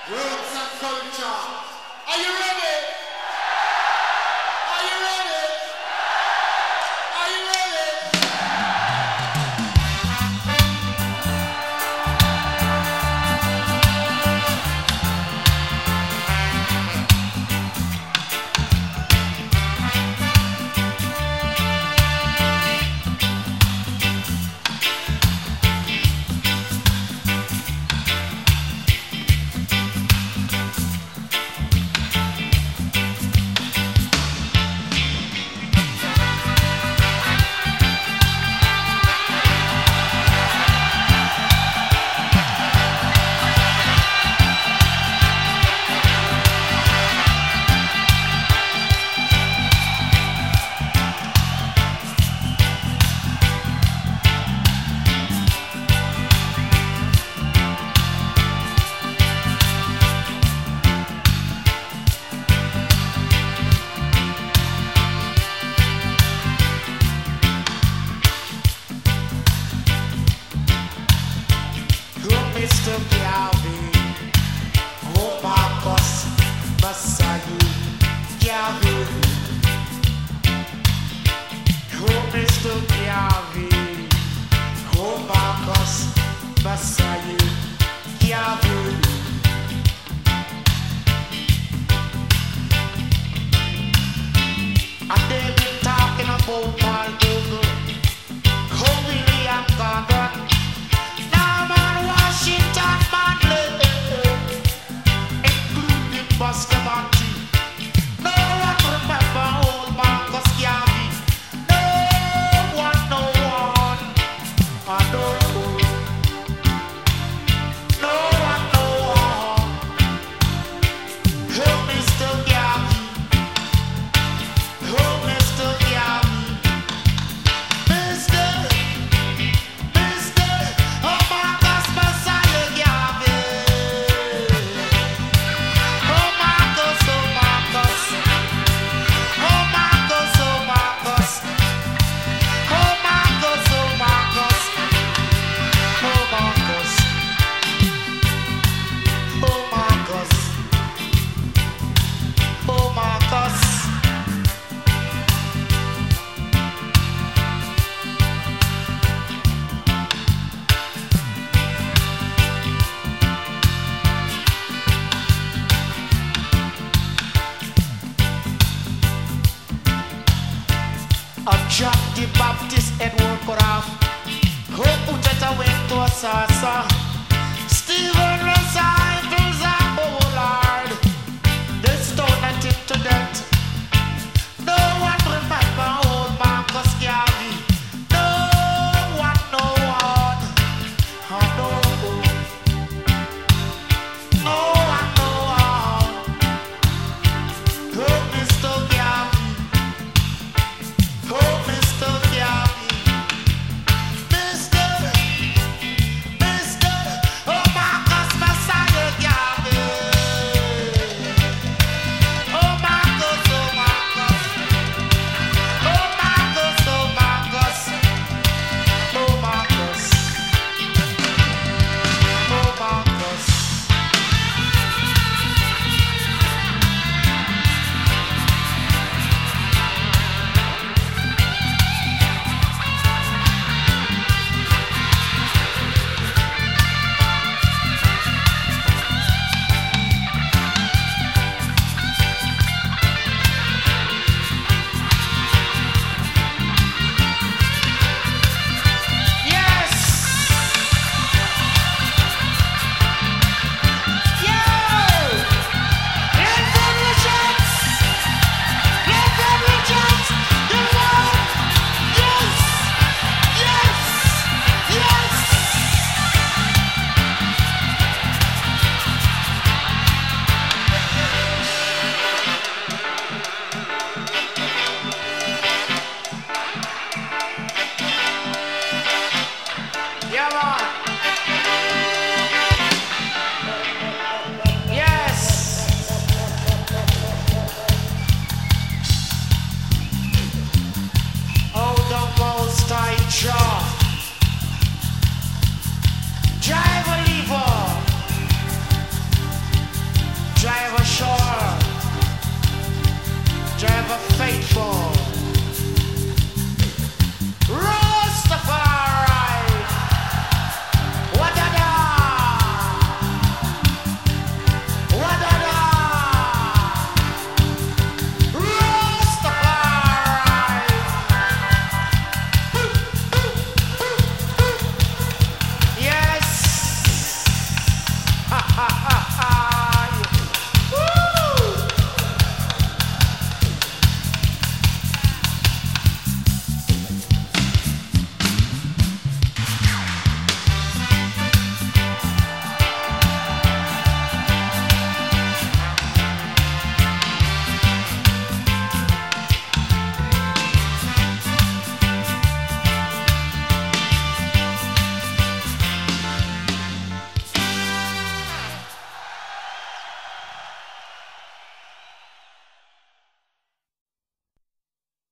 Roots and culture. Are you ready? Are you ready? Are you ready? Mr. Calvin, oh Marcus, Massayu, Calvin. Oh Mr. Calvin, oh Marcus, Massayu, Calvin. And they've been talking about Paul Dougal, how William Gordon, Washington Mandela, including Bustamante. No one remember old Marcus Garvey. No one, no one. I know. No one, no one. Oh, Mr. Garvey. Oh, Mr. Garvey. Mr. Oh, Marcus Messiah Garvey. Oh, Marcus, oh, Marcus. Oh, Marcus, oh, Marcus. Oh, Marcus, oh, Marcus. Oh, Marcus. Oh, Marcus. Oh, Marcus. John the Baptist Edward Carafe, who put it away to a saucer. Stephen